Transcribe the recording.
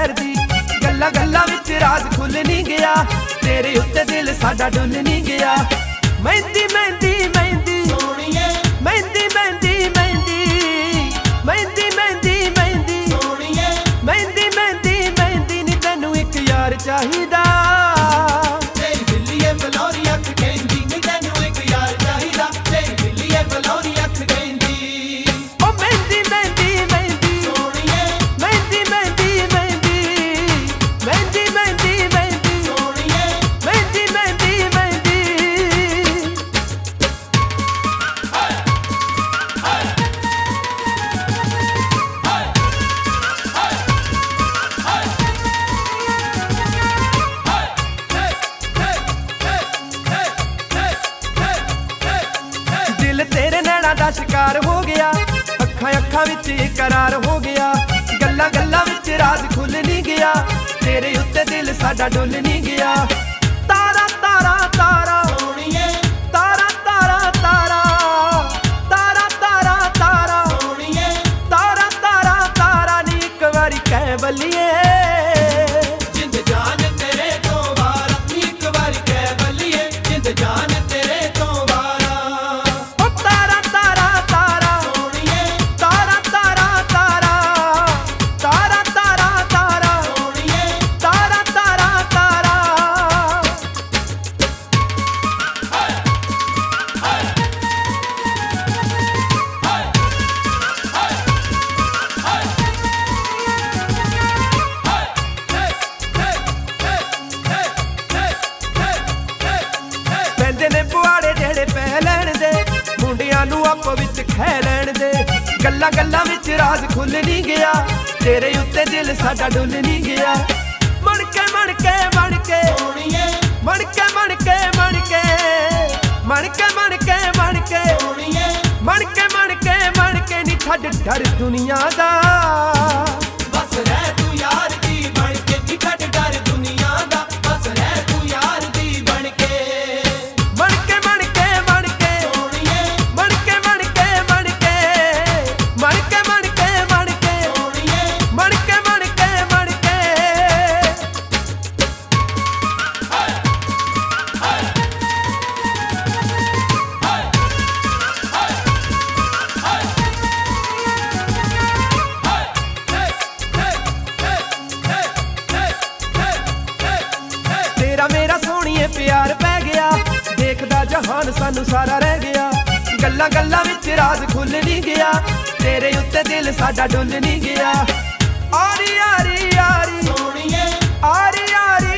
शहर दी गल्लां गल्लां विच राज खुल नहीं गया तेरे उत्ते दिल साडा डुल नहीं गया। मेहंदी मेहंदी मेहंदी सोहणीए मेहंदी मेहंदी मेहंदी मेहंदी मेहंदी मेहंदी सोहणीए मेहंदी मेहंदी मेहंदी नी तैनू एक यार चाहिदा तेरी बिल्लीए बलौरी अख कहंदी नी तैनू एक यार चाहिदा तेरी बिल्लीए बलौरी अख कहंदी ओ मेहंदी मेहंदी मेहंदी सोहणीए मेहंदी मेहंदी मेहंदी मेहंदी मेहंदी मेहंदी सोहणीए मेहंदी मेहंदी मेहंदी दिल तेरे नैना दा शिकार हो गया अखां अखां विच करार हो गया गल्लां गल्लां विच राज खुल नहीं गया तेरे उत्ते दिल साडा डुल नहीं गया। तारा तारा तारा सोहणीए तारा तारा तारा तारा तारा तारा सोहणीए तारा तारा तारा नी एक वारी कह बलिए जिंद जान तेरे तो वारा नी एक बारी कह बल्लीए जिंद जान तेरे तो वारा ओ तारा तारा तारा सोहणीए तारा तारा तारा तारा तारा तारा सोहणीए तारा तारा तारा ਪੈਂਦੇ ਨੇ ਪੁਆੜੇ ਜਿਹੜੇ ਪੈ ਲੈਣ ਦੇ ਮੁੰਡਿਆਂ ਨੂੰ ਆਪੋ ਵਿੱਚ ਖਹਿ ਲੈਣ ਦੇ ਗੱਲਾਂ ਗੱਲਾਂ ਵਿੱਚ ਰਾਜ ਖੁੱਲ ਨਹੀਂ ਗਿਆ ਤੇਰੇ ਉੱਤੇ ਦਿਲ ਸਾਡਾ ਡੁੱਲ ਨਹੀਂ ਗਿਆ। ਮਣ ਕੇ ਮਣ ਕੇ ਮਣ ਕੇ सोहणीए ਮਣ ਕੇ ਮਣ ਕੇ ਮਣ ਕੇ ਮਣ ਕੇ ਮਣ ਕੇ ਮਣ ਕੇ सोहणीए ਮਣ ਕੇ ਮਣ ਕੇ ਮਣ ਕੇ ਨੀ ਛੱਡ ਡਰ ਦੁਨੀਆ ਦਾ बस रह तू यार दी बन के नी छड्ड डर दुनिया दा बस रह तू यार दी बन के ਮਣ ਕੇ ਮਣ ਕੇ ਮਣ ਕੇ सोहणीए ਮਣ ਕੇ ਮਣ ਕੇ ਮਣ ਕੇ ਮਣ ਕੇ ਮਣ ਕੇ ਮਣ ਕੇ सोहणीए ਮਣ ਕੇ ਮਣ ਕੇ ਮਣ ਕੇ तेरा मेरा सोहणीए प्यार पै गया देखदा जहान सानू सारा रह गया गल्लां गल्लां विच राज खुल नहीं गया तेरे उत्ते दिल साडा डुल नहीं गया। आरी आरी आरी सोहणीए आरी आरी